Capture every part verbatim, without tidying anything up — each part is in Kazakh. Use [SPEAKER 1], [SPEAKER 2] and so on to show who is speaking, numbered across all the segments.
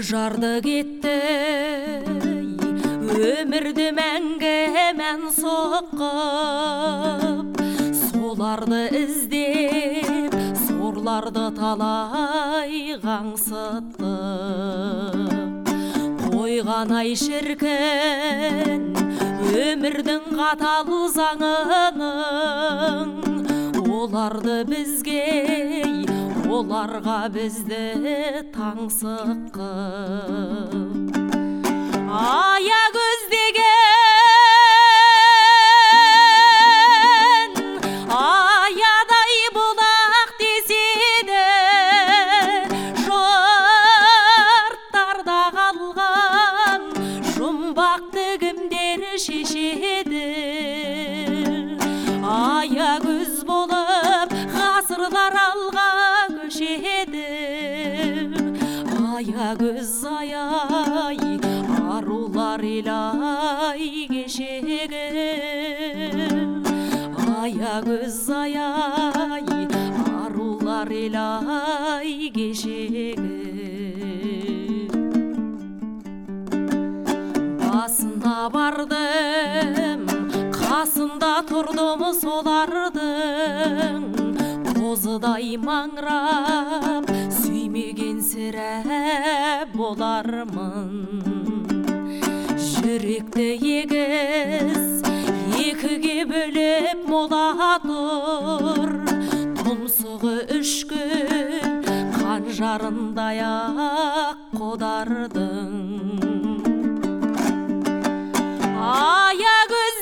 [SPEAKER 1] жарды кетті өмірді мәңгімен соққып, соларды іздеп сорларды талай қаңсыттық. Қойған ай шіркін өмірдің қатал заңының, оларды бізге, оларға бізді таңсыққып. Аягөз деген аядай бұлақ деседі, жұрттарда қалған жұмбақты кімдер шешеді. Аягөз болып ғасырлар алға көшеді. Аягөз ай-ай, арулар елай кешегі. Аягөз ай-ай, арулар елай кешегі. Басында бардым, қасында тұрдым солардың, қозыдай маңырап сүймеген сірә болармын. Жүректі егіз екіге бөліп мола тұр, тұмсығы үш күн қанжарындай ақ қодардың. Аягөз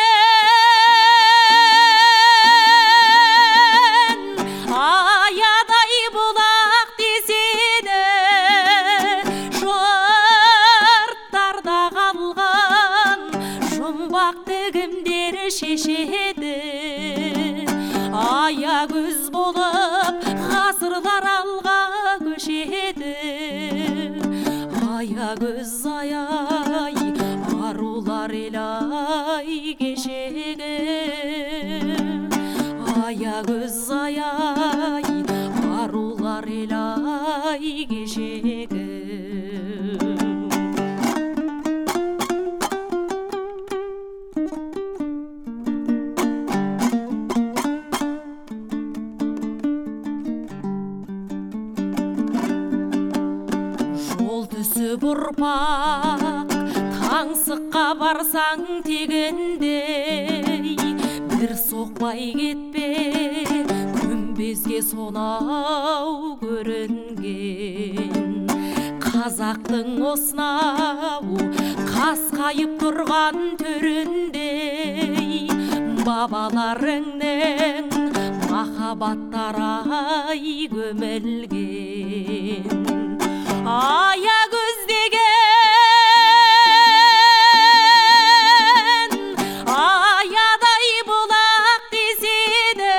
[SPEAKER 1] деген аядай бұлақ деседі, жұрттарда қалған жұмбақты кімдер шешеді. Аягөз болып ғасырлар алға көшеді. Аягөз ай-ай, арулар елай кешегі. Аягөз ай-ай, арулар елай кешегі. Жол түсіп ұрпақ таңсыққа барсаң тегіндей, бір соқпай кетпе күмбезге сонау көрінген. Қазақтың осынау қасқайып тұрған түріндей, бабаларыңның махаббаттары көмілген. Аягөз деген аядай бұлақ деседі,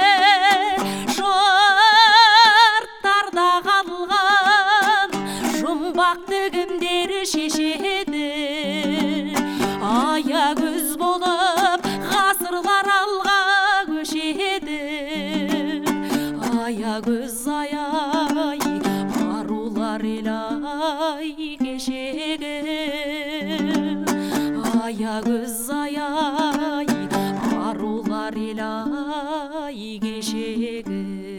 [SPEAKER 1] жұрттарда қалған жұмбақты кімдер шешеді. Аягөз болып ғасырлар алға көшеді. Аягөз ай-ай, арулар елай кешегі. Аягөз ай-ай, арулар елай кешегі.